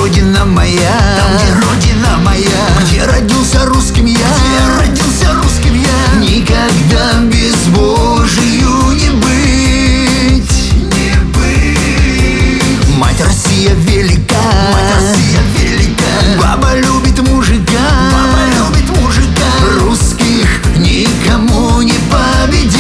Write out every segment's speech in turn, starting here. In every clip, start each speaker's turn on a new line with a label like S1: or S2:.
S1: родина моя,
S2: там, где родина моя,
S1: где родился русским я,
S2: где родился русским я.
S1: Никогда безбожию не быть,
S2: не быть.
S1: Мать Россия велика,
S2: Мать Россия велика,
S1: баба любит мужика,
S2: баба любит мужика.
S1: Русских никому не победить.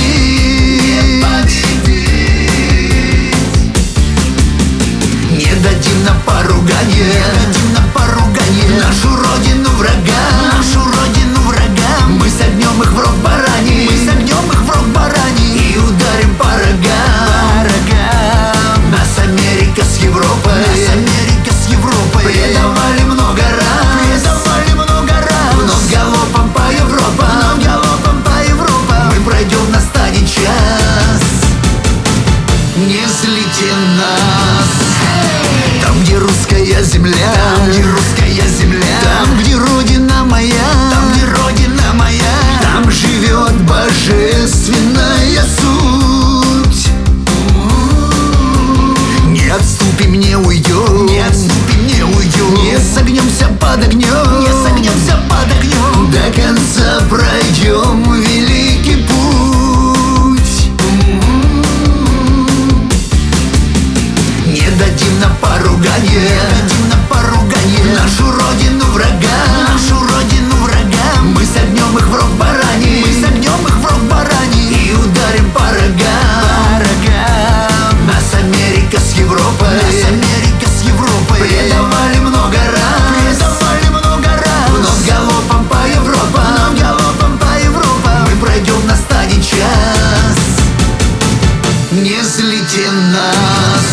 S1: Не дадим на поругание, нашу родину врага,
S2: нашу родину врага.
S1: Мы согнем их в рог барани,
S2: мы согнем их в рог барани
S1: и ударим по рогам. Нас Америка с Европой,
S2: нас Америка с Европой
S1: предавали много раз, но с галопом по Европам, мы пройдем, настанет час. Не злите нас. Там, где русская земля,
S2: там, где русская земля,
S1: там, где родина моя,
S2: там, где родина моя,
S1: там живет божественная суть. Не отступим, не уйдем,
S2: не отступим, не уйдем,
S1: не согнемся под огнем,
S2: не согнемся под огнем.
S1: до конца пройдем великий путь. Не дадим на поругание, нашу родину врага,
S2: нашу родину врага.
S1: мы согнем их в рог барани,
S2: мы согнем их в рог барани
S1: и ударим по рогам. Нас Америка с Европой,
S2: нас Америка с Европой
S1: предавали много раз, но с галопом по Европам, мы пройдем, настанет час. Не злите нас.